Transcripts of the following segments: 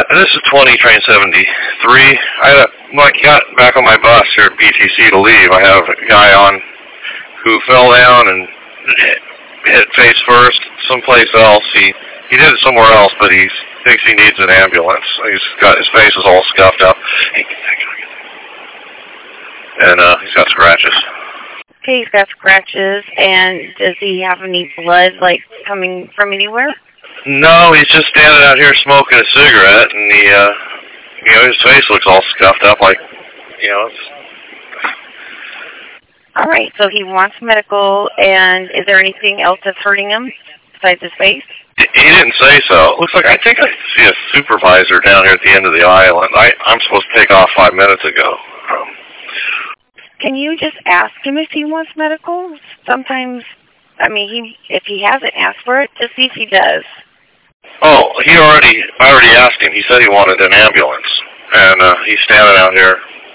This is 20 train 73. When I got back on my bus here at BTC to leave, I have a guy on who fell down and hit face first someplace else. He did it somewhere else, but he thinks he needs an ambulance. His face is all scuffed up. And he's got scratches. Okay, he's got scratches. And does he have any blood, like, coming from anywhere? No, he's just standing out here smoking a cigarette, and his face looks all scuffed up, like, it's... All right, so he wants medical, and is there anything else that's hurting him besides his face? He didn't say so. It looks like I think I see a supervisor down here at the end of the island. I'm supposed to take off 5 minutes ago. Can you just ask him if he wants medical? Sometimes, if he hasn't asked for it, just see if he does. Oh, I already asked him. He said he wanted an ambulance, and he's standing out here.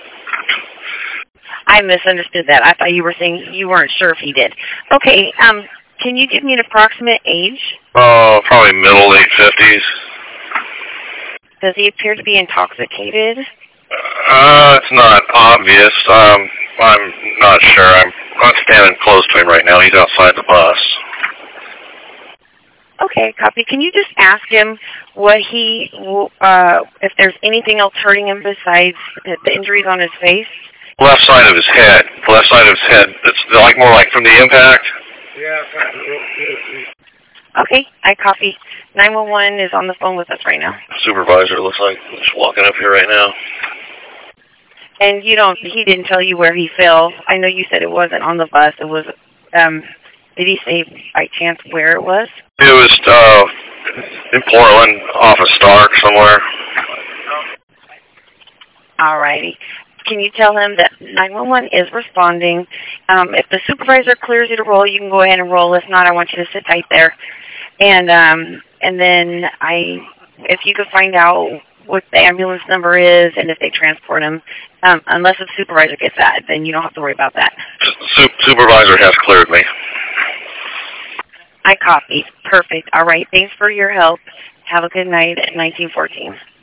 I misunderstood that. I thought you were saying you weren't sure if he did. Okay, can you give me an approximate age? Oh, probably middle, late 50s. Does he appear to be intoxicated? It's not obvious. I'm not sure. I'm not standing close to him right now. He's outside the bus. Okay, copy. Can you just ask him if there's anything else hurting him besides the injuries on his face? Left side of his head. The left side of his head. It's more like from the impact. Yeah. Okay, I copy. 911 is on the phone with us right now. Supervisor looks like he's walking up here right now. And he didn't tell you where he fell. I know you said it wasn't on the bus. It was, did he say by chance where it was? It was, in Portland, off of Stark somewhere. Alrighty. Can you tell him that 911 is responding? If the supervisor clears you to roll, you can go ahead and roll. If not, I want you to sit tight there. And then if you could find out what the ambulance number is and if they transport him, unless the supervisor gets that, then you don't have to worry about that. Supervisor has cleared me. I copy. Perfect. All right. Thanks for your help. Have a good night at 1914.